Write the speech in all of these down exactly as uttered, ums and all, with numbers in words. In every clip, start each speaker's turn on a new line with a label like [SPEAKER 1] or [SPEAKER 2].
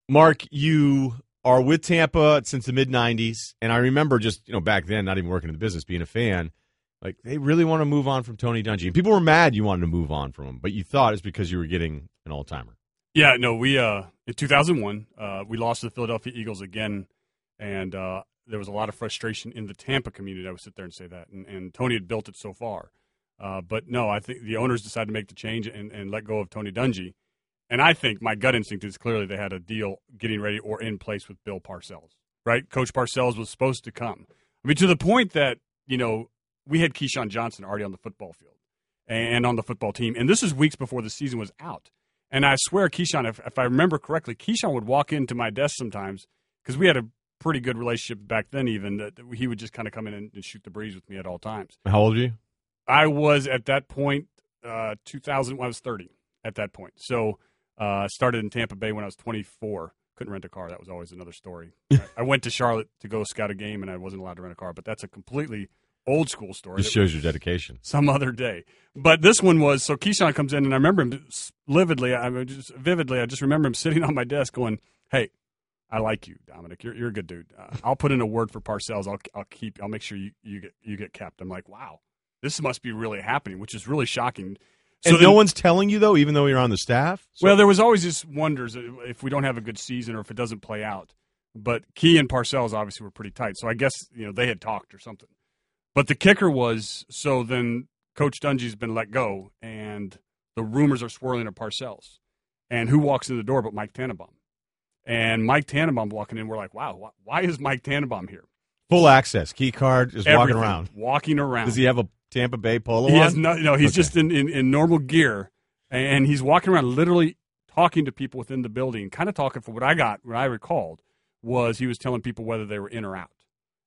[SPEAKER 1] Mark, you are with Tampa since the mid nineties, and I remember just, you know, back then, not even working in the business, being a fan, like, they really want to move on from Tony Dungy. And people were mad you wanted to move on from him, but you thought it's because you were getting an all-timer.
[SPEAKER 2] Yeah, no, we, uh, in two thousand one, uh, we lost to the Philadelphia Eagles again, and uh, there was a lot of frustration in the Tampa community. I would sit there and say that, and, and Tony had built it so far. Uh, but, no, I think the owners decided to make the change and, and let go of Tony Dungy. And I think my gut instinct is clearly they had a deal getting ready or in place with Bill Parcells, right? Coach Parcells was supposed to come. I mean, to the point that, you know, we had Keyshawn Johnson already on the football field and on the football team. And this is weeks before the season was out. And I swear, Keyshawn, if, if I remember correctly, Keyshawn would walk into my desk sometimes because we had a pretty good relationship back then even, that he would just kind of come in and, and shoot the breeze with me at all times.
[SPEAKER 1] How old are you?
[SPEAKER 2] I was at that point, uh, two thousand, when I was thirty at that point. So uh, started in Tampa Bay when I was twenty-four. Couldn't rent a car. That was always another story. I went to Charlotte to go scout a game, and I wasn't allowed to rent a car. But that's a completely old school story.
[SPEAKER 1] This shows your dedication.
[SPEAKER 2] Some other day. But this one was, so Keyshawn comes in, and I remember him vividly. I mean, just vividly, I just remember him sitting on my desk going, "Hey, I like you, Dominic. You're you're a good dude. Uh, I'll put in a word for Parcells. I'll I'll keep. I'll make sure you, you get you get kept." I'm like, wow, this must be really happening, which is really shocking.
[SPEAKER 1] So and then, no one's telling you, though, even though you're on the staff?
[SPEAKER 2] So. Well, there was always just wonders if we don't have a good season or if it doesn't play out. But Key and Parcells obviously were pretty tight. So I guess, you know, they had talked or something. But the kicker was, so then Coach Dungy's been let go, and the rumors are swirling of Parcells. And who walks in the door but Mike Tannenbaum? And Mike Tannenbaum walking in, we're like, wow, why is Mike Tannenbaum here?
[SPEAKER 1] Full access. Key card is
[SPEAKER 2] Everything,
[SPEAKER 1] walking around.
[SPEAKER 2] Walking around.
[SPEAKER 1] Does he have a Tampa Bay polo
[SPEAKER 2] he
[SPEAKER 1] on?
[SPEAKER 2] Has no, no, he's
[SPEAKER 1] okay.
[SPEAKER 2] just in, in, in normal gear, and he's walking around literally talking to people within the building, kind of talking for what I got, what I recalled, was he was telling people whether they were in or out.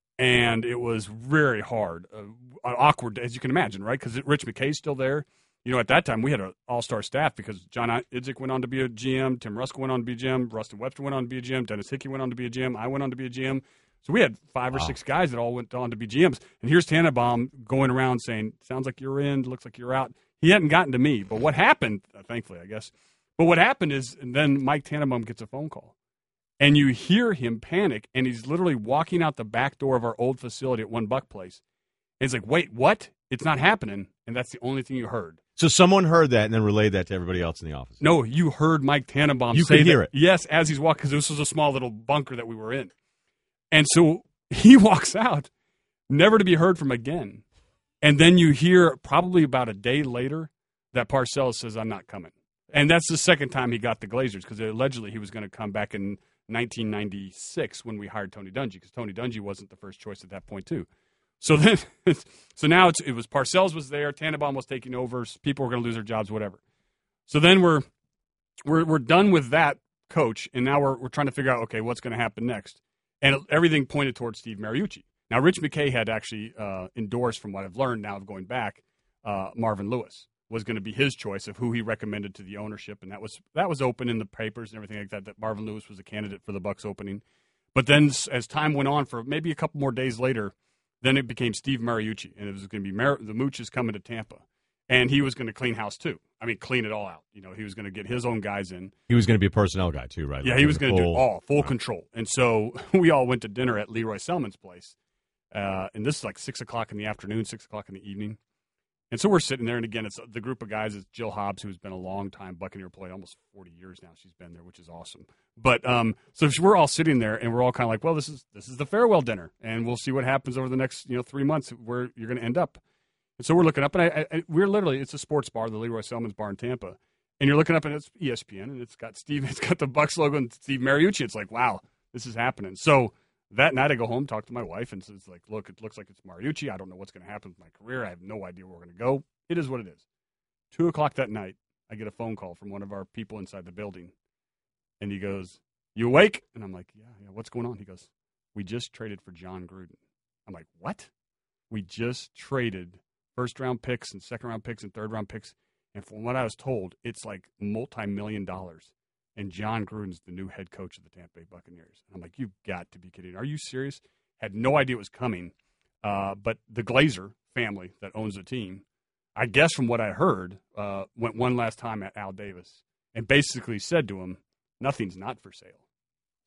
[SPEAKER 2] And it was very hard, uh, awkward, as you can imagine, right? Because Rich McKay's still there. You know, at that time, we had an all-star staff because John Idzik went on to be a G M, Tim Ruskell went on to be a G M, Rustin Webster went on to be a G M, Dennis Hickey went on to be a G M, I went on to be a G M. So we had five or wow. six guys that all went on to be G Ms. And here's Tannenbaum going around saying, sounds like you're in, looks like you're out. He hadn't gotten to me. But what happened, uh, thankfully, I guess, but what happened is, and then Mike Tannenbaum gets a phone call. And you hear him panic, and he's literally walking out the back door of our old facility at One Buck Place. And he's like, wait, what? It's not happening. And that's the only thing you heard.
[SPEAKER 1] So someone heard that and then relayed that to everybody else in the office.
[SPEAKER 2] No, you heard Mike Tannenbaum
[SPEAKER 1] you
[SPEAKER 2] say
[SPEAKER 1] could hear
[SPEAKER 2] that,
[SPEAKER 1] it.
[SPEAKER 2] Yes, as he's walking, because this was a small little bunker that we were in. And so he walks out, never to be heard from again. And then you hear probably about a day later that Parcells says, I'm not coming. And that's the second time he got the Glazers, because allegedly he was going to come back in nineteen ninety-six when we hired Tony Dungy, because Tony Dungy wasn't the first choice at that point too. So then, so now it's, it was Parcells was there, Tannenbaum was taking over, people were going to lose their jobs, whatever. So then we're we're we're done with that coach, and now we're we're trying to figure out, okay, what's going to happen next. And everything pointed towards Steve Mariucci. Now, Rich McKay had actually uh, endorsed, from what I've learned now of going back, uh, Marvin Lewis was going to be his choice of who he recommended to the ownership, and that was that was open in the papers and everything like that, that Marvin Lewis was a candidate for the Bucs opening. But then as time went on, for maybe a couple more days later, then it became Steve Mariucci, and it was going to be Mar- the Mooch is coming to Tampa. And he was going to clean house, too. I mean, clean it all out. You know, he was going to get his own guys in.
[SPEAKER 1] He was going to be a personnel guy, too, right?
[SPEAKER 2] Yeah,
[SPEAKER 1] like
[SPEAKER 2] he was going to do it all, full
[SPEAKER 1] right.
[SPEAKER 2] control. And so we all went to dinner at Leroy Selman's place. Uh, and this is like six o'clock in the afternoon, six o'clock in the evening. And so we're sitting there, and again, it's the group of guys is Jill Hobbs, who's been a long-time Buccaneer employee, almost forty years now she's been there, which is awesome. But um, so we're all sitting there, and we're all kind of like, well, this is this is the farewell dinner, and we'll see what happens over the next you know three months where you're going to end up. And so we're looking up, and I, I, we're literally, it's a sports bar, the Leroy Selman's bar in Tampa, and you're looking up, and it's E S P N, and it's got Steve, it's got the Bucs logo and Steve Mariucci. It's like, wow, this is happening. So that night I go home, talk to my wife, and it's like, look, it looks like it's Mariucci. I don't know what's going to happen with my career. I have no idea where we're going to go. It is what it is. Two o'clock that night, I get a phone call from one of our people inside the building, and he goes, you awake? And I'm like, yeah, yeah, what's going on? He goes, we just traded for John Gruden. I'm like, what? We just traded first-round picks and second-round picks and third-round picks, and from what I was told, it's like multi-million dollars, and John Gruden's the new head coach of the Tampa Bay Buccaneers. And I'm like, you've got to be kidding. Are you serious? Had no idea it was coming, uh, but the Glazer family that owns the team, I guess from what I heard, uh, went one last time at Al Davis and basically said to him, nothing's not for sale.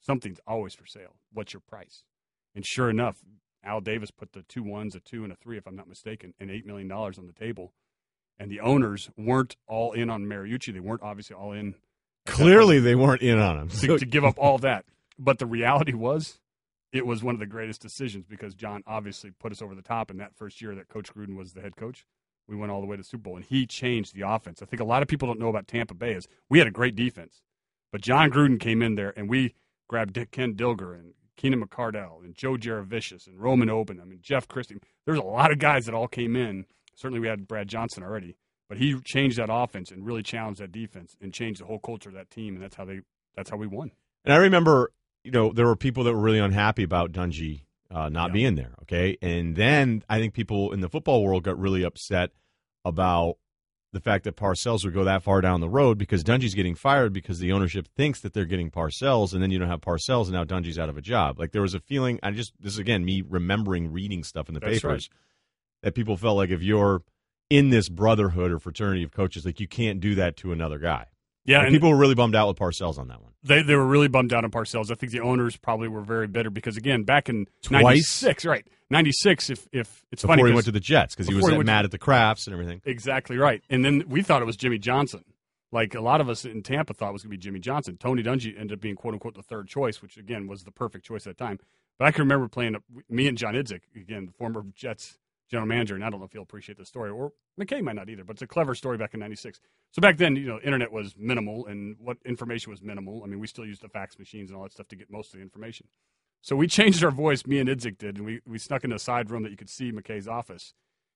[SPEAKER 2] Something's always for sale. What's your price? And sure enough, Al Davis put the two ones, a two, and a three, if I'm not mistaken, and eight million dollars on the table. And the owners weren't all in on Mariucci. They weren't obviously all in.
[SPEAKER 1] Clearly, they weren't in on him.
[SPEAKER 2] To,
[SPEAKER 1] So,
[SPEAKER 2] to give up all that. But the reality was, it was one of the greatest decisions because John obviously put us over the top in that first year that Coach Gruden was the head coach. We went all the way to the Super Bowl, and he changed the offense. I think a lot of people don't know about Tampa Bay is we had a great defense. But John Gruden came in there, and we grabbed Dick, Ken Dilger and Keenan McCardell and Joe Jaravicious and Roman Oben. I mean, Jeff Christie. There's a lot of guys that all came in. Certainly we had Brad Johnson already. But he changed that offense and really challenged that defense and changed the whole culture of that team, and that's how they that's how we won.
[SPEAKER 1] and I remember, you know, there were people that were really unhappy about Dungy uh, not
[SPEAKER 2] Yeah.
[SPEAKER 1] being there, okay? And then I think people in the football world got really upset about the fact that Parcells would go that far down the road because Dungy's getting fired because the ownership thinks that they're getting Parcells, and then you don't have Parcells, and now Dungy's out of a job. Like, there was a feeling, I just, this is, again, me remembering reading stuff in the
[SPEAKER 2] That's
[SPEAKER 1] papers, that people felt like if you're in this brotherhood or fraternity of coaches, like, you can't do that to another guy.
[SPEAKER 2] Yeah,
[SPEAKER 1] Like,
[SPEAKER 2] and
[SPEAKER 1] people were really bummed out with Parcells on that one.
[SPEAKER 2] they they were really bummed out on Parcells. I think the owners probably were very bitter because, again, back in
[SPEAKER 1] Twice?
[SPEAKER 2] ninety-six, right, ninety-six, if, if it's
[SPEAKER 1] Before
[SPEAKER 2] funny.
[SPEAKER 1] he
[SPEAKER 2] 'cause-
[SPEAKER 1] went to the Jets, because he was
[SPEAKER 2] before he
[SPEAKER 1] uh,
[SPEAKER 2] went
[SPEAKER 1] mad
[SPEAKER 2] to-
[SPEAKER 1] at the Crafts and everything.
[SPEAKER 2] Exactly right. And then we thought it was Jimmy Johnson. Like a lot of us in Tampa thought it was going to be Jimmy Johnson. Tony Dungy ended up being, quote unquote, the third choice, which, again, was the perfect choice at that time. But I can remember playing, me and John Idzik, again, the former Jets general manager, and I don't know if he'll appreciate the story, or McKay might not either, but it's a clever story back in ninety-six. So back then, you know, internet was minimal, and what information was minimal. I mean, we still used the fax machines and all that stuff to get most of the information. So we changed our voice, me and Idzik did, and we, we snuck into a side room that you could see McKay's office.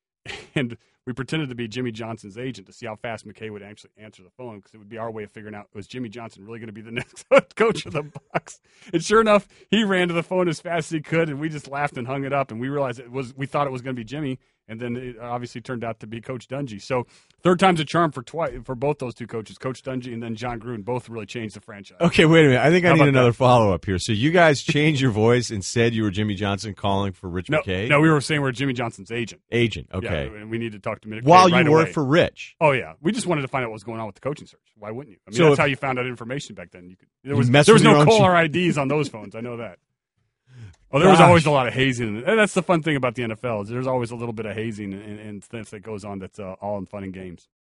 [SPEAKER 2] And we pretended to be Jimmy Johnson's agent to see how fast McKay would actually answer the phone, because it would be our way of figuring out, was Jimmy Johnson really going to be the next coach of the Bucs? And sure enough, he ran to the phone as fast as he could, and we just laughed and hung it up. And we realized it was we thought it was going to be Jimmy, and then it obviously turned out to be Coach Dungy. So third time's a charm for twice for both those two coaches, Coach Dungy and then John Gruden. Both really changed the franchise.
[SPEAKER 1] Okay, wait a minute. I think I
[SPEAKER 2] How
[SPEAKER 1] need
[SPEAKER 2] about
[SPEAKER 1] another
[SPEAKER 2] that?
[SPEAKER 1] follow-up here. So you guys changed your voice and said you were Jimmy Johnson calling for Rich
[SPEAKER 2] No,
[SPEAKER 1] McKay?
[SPEAKER 2] no, we were saying we're Jimmy Johnson's agent.
[SPEAKER 1] Agent, okay.
[SPEAKER 2] Yeah, and we need to talk to McKay
[SPEAKER 1] While
[SPEAKER 2] right
[SPEAKER 1] you worked
[SPEAKER 2] away.
[SPEAKER 1] for Rich.
[SPEAKER 2] Oh yeah, we just wanted to find out what was going on with the coaching search. Why wouldn't you? I mean,
[SPEAKER 1] So
[SPEAKER 2] that's
[SPEAKER 1] if-
[SPEAKER 2] how you found out information back then. You could, there
[SPEAKER 1] You
[SPEAKER 2] was
[SPEAKER 1] messed
[SPEAKER 2] there was
[SPEAKER 1] with your
[SPEAKER 2] no
[SPEAKER 1] own
[SPEAKER 2] caller
[SPEAKER 1] ch-
[SPEAKER 2] I Ds on those phones. I know that. Oh, there was
[SPEAKER 1] Gosh.
[SPEAKER 2] always a lot of hazing. And that's the fun thing about the N F L. Is there's always a little bit of hazing and, and stuff that goes on that's uh, all in fun and games.